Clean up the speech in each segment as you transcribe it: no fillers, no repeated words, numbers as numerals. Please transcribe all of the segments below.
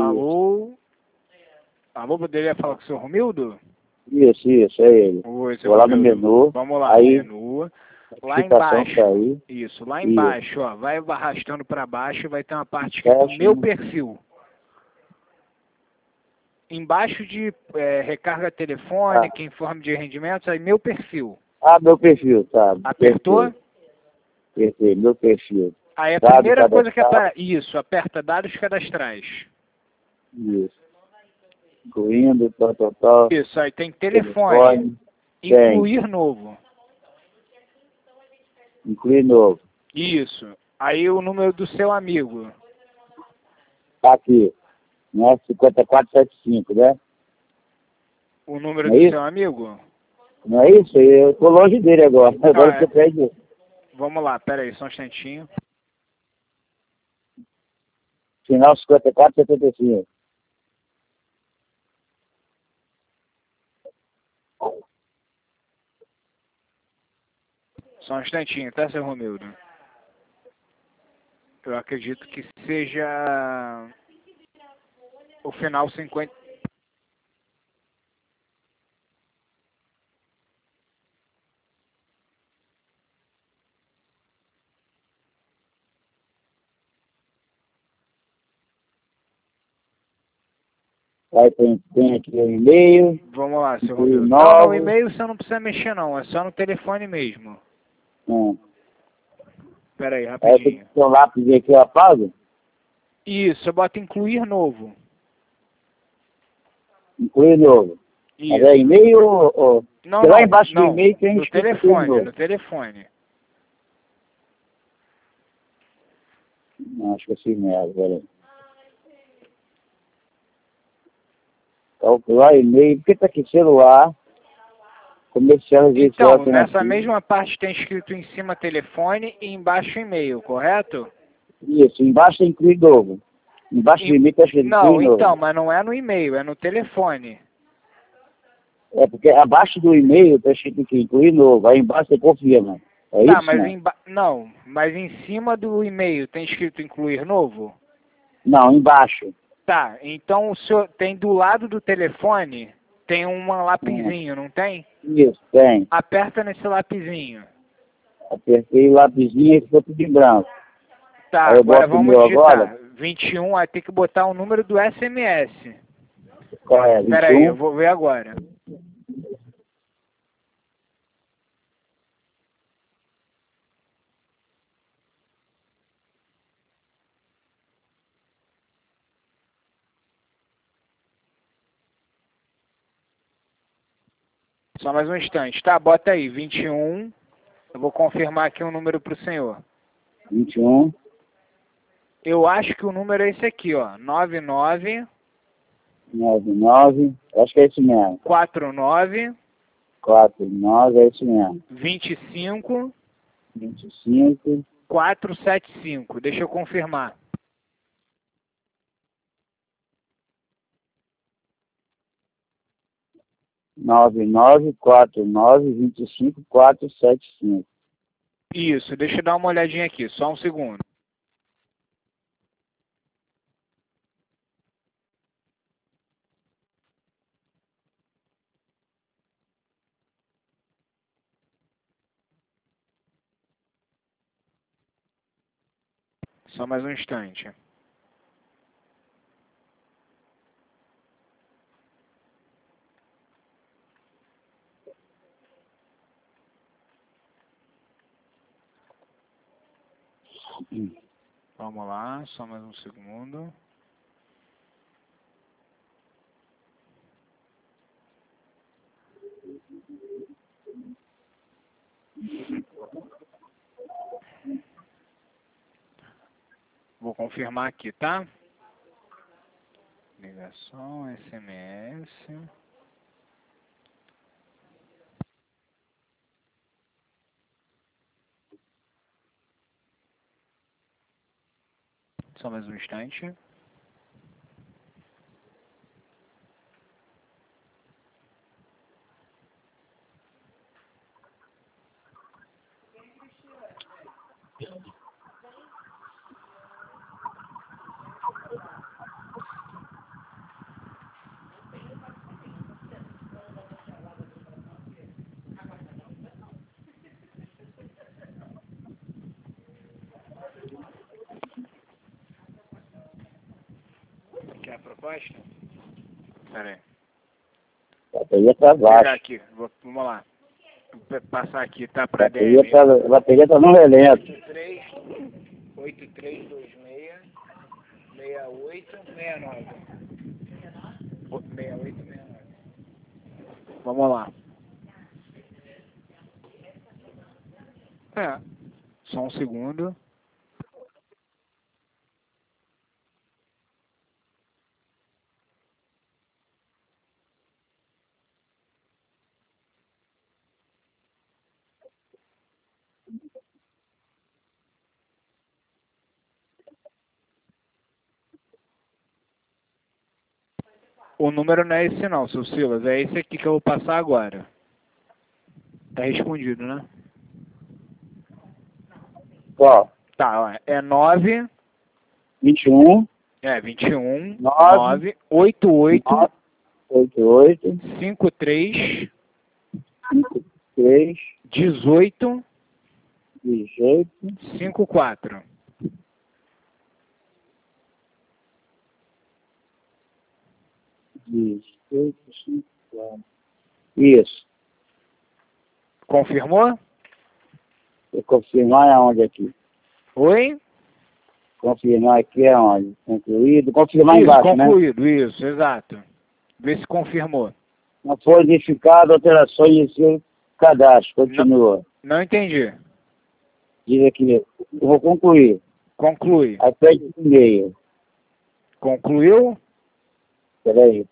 Alô? Alô, poderia falar com o seu Romildo? Isso, é ele. Oi, seu Vou lá no Romildo. menu. Vamos lá, aí, menu. Lá notificação embaixo. sair. Isso, lá Isso. embaixo, ó. Vai arrastando para baixo e vai ter uma parte escrito Fecha, meu né? perfil. Embaixo de recarga telefônica, informe de rendimentos, aí meu perfil. Ah, meu perfil, tá. Apertou? Perfeito, meu perfil. Aí a Dado primeira coisa que cadastrado. aparece. Isso, aperta dados cadastrais. Isso. Incluindo, tal. Isso, aí tem telefone. Incluir novo. Incluir novo. Isso. Aí o número do seu amigo. Tá aqui. Né? 5475, né? O número Não é do isso? seu amigo? Não é isso? Eu tô longe dele agora. Agora você pede. Vamos lá, pera aí, só um instantinho. Final 5475. Só um instantinho, tá, seu Romildo? Eu acredito que seja o final 50. Aí tem aqui o e-mail. Vamos lá, seu Incluir Romildo. Não, no novo. e-mail você não precisa mexer não, é só no telefone mesmo. Pera aí, Aí tem rapidinho. que ter um lápis aqui, eu apago. Isso, eu boto incluir novo. Incluir novo. Mas é Isso. e-mail ou... Não, Porque lá não, embaixo do não. e-mail tem No escrito incluir telefone, novo. no telefone. Não, acho que é assim mesmo, peraí. Calcular e-mail, porque tá aqui celular, comercial residencial Então, nessa alternativo. mesma parte tem escrito em cima telefone e embaixo e-mail, correto? Isso, embaixo tem incluir novo. Embaixo do e-mail tá escrito Não, incluir novo. então, mas não é no e-mail, é no telefone. É porque abaixo do e-mail tá escrito aqui, incluir novo. Aí embaixo você confirma. É Tá, isso, mas né? não, mas em cima do e-mail tem escrito incluir novo? Não, embaixo. Tá, então o senhor tem do lado do telefone, tem um lapisinho, não tem? Isso, tem. Aperta nesse lapisinho. Apertei o lapisinho e ficou tudo em branco. Tá, Aí eu agora boto o vamos meu digitar. agora. 21, aí tem que botar o número do SMS. Qual é? Pera aí, eu 21? vou ver agora. Só mais um instante, tá? Bota aí, 21. Eu vou confirmar aqui um número pro senhor. 21. Eu acho que o número é esse aqui, ó. 99 99. Acho que é isso mesmo. 49 49, é isso mesmo. 25 25. 475. Deixa eu confirmar. 994925 475. Isso, deixa eu dar uma olhadinha aqui, só um segundo. Só mais um instante. Vamos lá, só mais um segundo. Vou confirmar aqui, tá? Ligação, SMS. Só mais um instante. Essa é a proposta? Pera aí. Bateria tá Vou pegar baixa. aqui, vamos lá. Vou passar aqui, tá? Pra Bateria DM. tá, a bateria tá no relento. 8326 6869. 6869. Vamos lá. Só um segundo. O número não é esse não, seu Silas. É esse aqui que eu vou passar agora. Tá respondido, né? Qual? Tá, ó. É 9... 21, 21, 9, 9, 88, 88, 53, 53, 18, 18, 54. Dezoito, 54. Isso. Confirmou? Vou confirmar aonde aqui? Oi? Confirmar aqui aonde? Concluído. Confirmar Isso, embaixo, né? concluído, isso, exato. Vê se confirmou. Não foi identificado alterações em seu cadastro. Continua. Não entendi. Diz aqui, eu vou concluir. Conclui. Aí pede o e-mail. Concluiu? Peraí.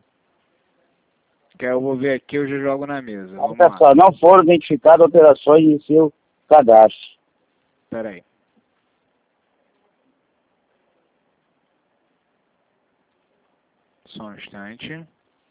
Que eu vou ver aqui, eu já jogo na mesa. Vamos Olha lá. só, não foram identificadas alterações em seu cadastro. Pera aí. Só um instante.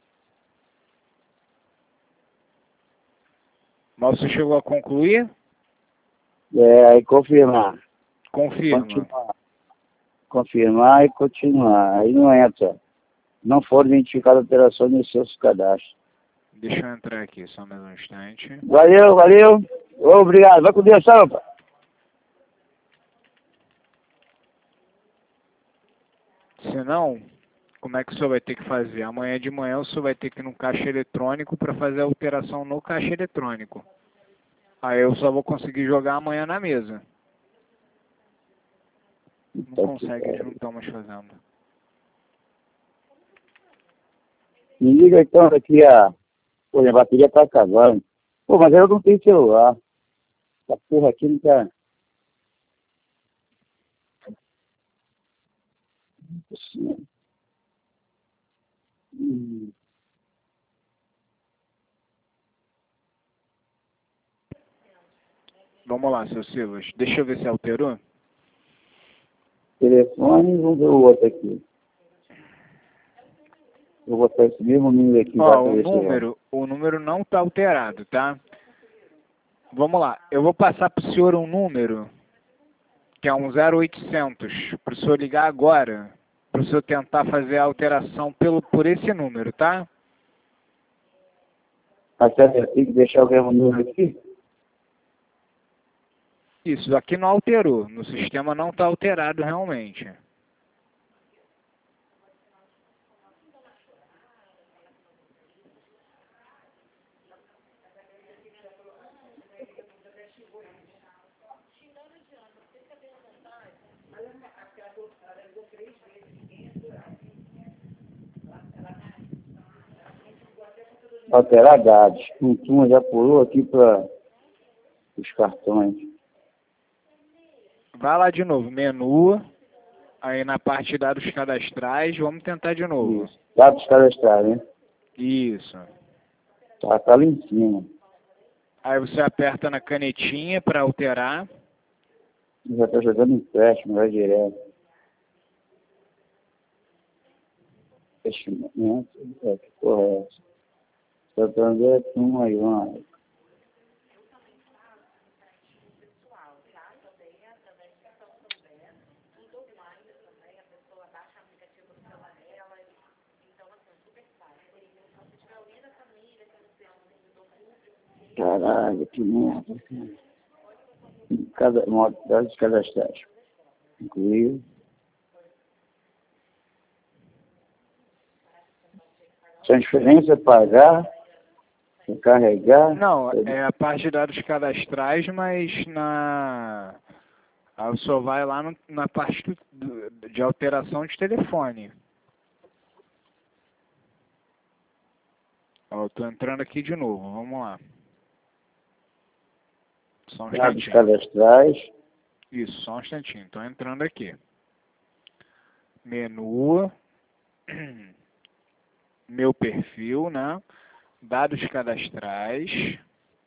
Mas você chegou a concluir? Aí confirmar. Confirma. Continuar. Confirmar e continuar. Aí não entra. Não foram identificadas alterações em seus cadastros. Deixa eu entrar aqui, só mais um instante. Valeu, valeu. Obrigado. Vai com Deus, Sampa. Se não, como é que o senhor vai ter que fazer? Amanhã de manhã o senhor vai ter que ir no caixa eletrônico para fazer a alteração no caixa eletrônico. Aí eu só vou conseguir jogar amanhã na mesa. Não consegue, eles não estão mais fazendo. Me liga então aqui Pô, minha bateria tá acabando. Pô, mas eu não tenho celular. Essa porra aqui não tá... Vamos lá, seu Silas. Deixa eu ver se alterou. Telefone, vamos ver o outro aqui. Vou botar esse mesmo número aqui. Ó, o número não está alterado, tá? Vamos lá. Eu vou passar para o senhor um número, que é um 0800, para o senhor ligar agora, para o senhor tentar fazer a alteração por esse número, tá? Mas tem que deixar o mesmo número aqui? Isso, aqui não alterou. No sistema não está alterado realmente. Alterar dados. Turma já pulou aqui para os cartões. Vai lá de novo, menu, aí na parte de dados cadastrais, vamos tentar de novo. Isso. Dados cadastrais, né? Isso. Tá lá em cima. Aí você aperta na canetinha para alterar. Já tá jogando empréstimo, vai direto. Investimento. Que porra é essa? Santander, turma aí, mano. Caralho, que merda. Dados cadastrais. Incluiu. Transferência, pagar, recarregar. Não, é a parte de dados cadastrais, mas aí o senhor vai lá na parte de alteração de telefone. Ó, eu tô entrando aqui de novo, vamos lá. Só um Dados instantinho. cadastrais. Isso, só um instantinho. Tô entrando aqui. Menu. Meu perfil, né? Dados cadastrais.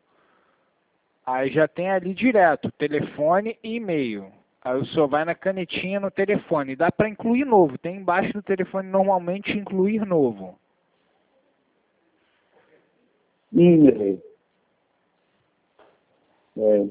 Aí já tem ali direto, telefone e e-mail. Aí o senhor vai na canetinha no telefone. Dá para incluir novo. Tem embaixo do telefone normalmente incluir novo. E-mail. É.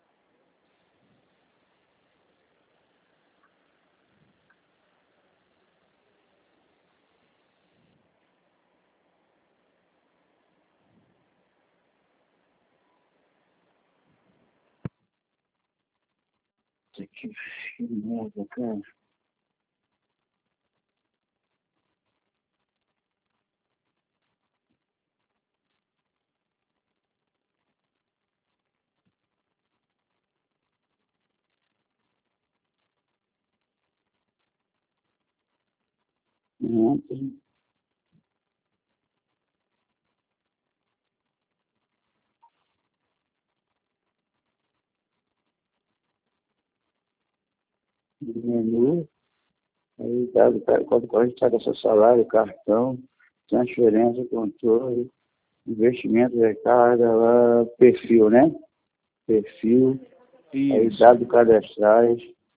Isso aqui, que merda, cara. Ontem. Menu. Aí, dado, quando corre seu salário, cartão, transferência, controle, investimento, recarga, lá, perfil, né? Perfil. Aí, Isso. dados cadastrais.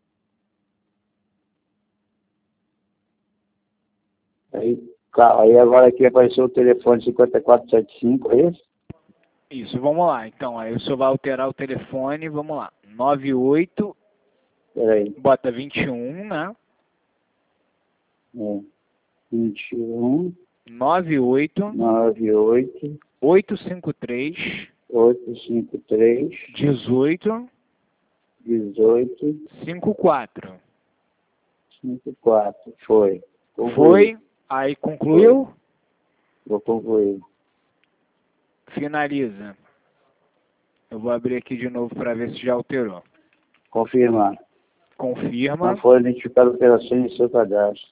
Aí agora aqui apareceu o telefone 5475, é isso? Isso, vamos lá. Então, aí o senhor vai alterar o telefone, vamos lá. 98, Peraí. bota 21, né? É. 21, 98, 98, 853, 853, 18, 18, 54. 54. Foi. Concluí. Foi, aí concluiu, Vou concluir. finaliza. Eu vou abrir aqui de novo para ver se já alterou. Confirmar. Confirma. Não foram identificadas operações em seu cadastro.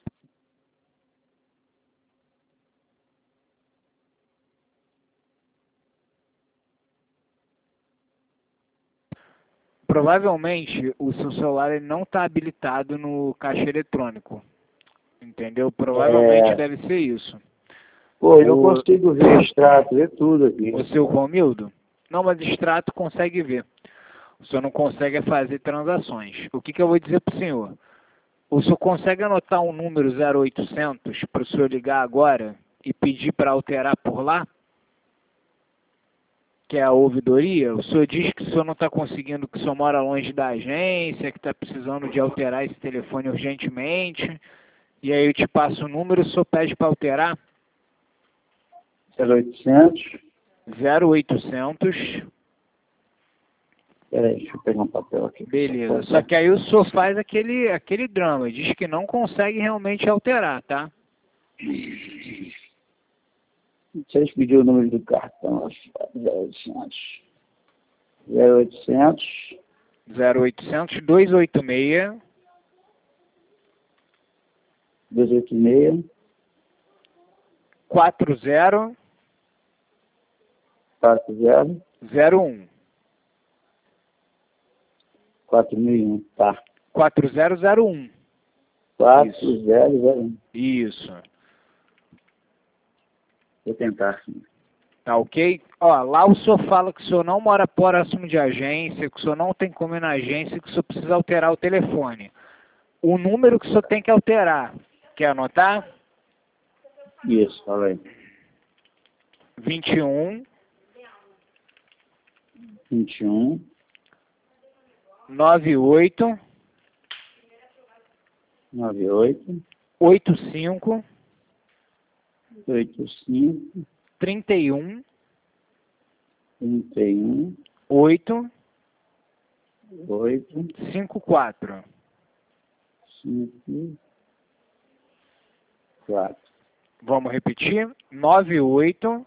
Provavelmente o seu celular ele não está habilitado no caixa eletrônico. Entendeu? Provavelmente deve ser isso. Pô, eu não consigo ver extrato, ver tudo aqui. O seu Romildo? Não, mas extrato consegue ver. O senhor não consegue fazer transações. O que eu vou dizer para o senhor? O senhor consegue anotar um número 0800 para o senhor ligar agora e pedir para alterar por lá? Que é a ouvidoria. O senhor diz que o senhor não está conseguindo, que o senhor mora longe da agência, que está precisando de alterar esse telefone urgentemente. E aí eu te passo o número, o senhor pede para alterar? 0800. 0800. Peraí, deixa eu pegar um papel aqui. Beleza. Só que aí o senhor faz aquele drama. Diz que não consegue realmente alterar, tá? Vocês pediram o número do cartão. 0800. 0800. 0800 286 286. 40 40. 01. 4001. Tá. 4001. 4001. Isso. Vou tentar. Tá ok? Ó, lá o senhor fala que o senhor não mora próximo de agência, que o senhor não tem como ir na agência, que o senhor precisa alterar o telefone. O número que o senhor tem que alterar, quer anotar? Isso, fala aí. 21 98 98 85 85 31 31 8 8 54. 5 4. Vamos repetir? 98.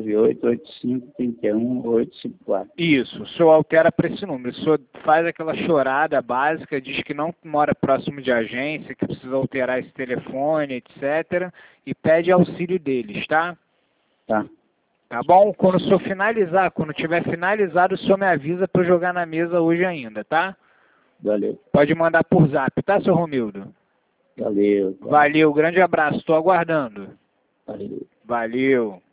988531-854. Isso, o senhor altera para esse número. O senhor faz aquela chorada básica, diz que não mora próximo de agência, que precisa alterar esse telefone, etc. E pede auxílio deles, tá? Tá. Tá bom? Quando o senhor finalizar, quando tiver finalizado, o senhor me avisa para eu jogar na mesa hoje ainda, tá? Valeu. Pode mandar por zap, tá, seu Romildo? Valeu. Valeu, grande abraço, estou aguardando. Valeu. Valeu.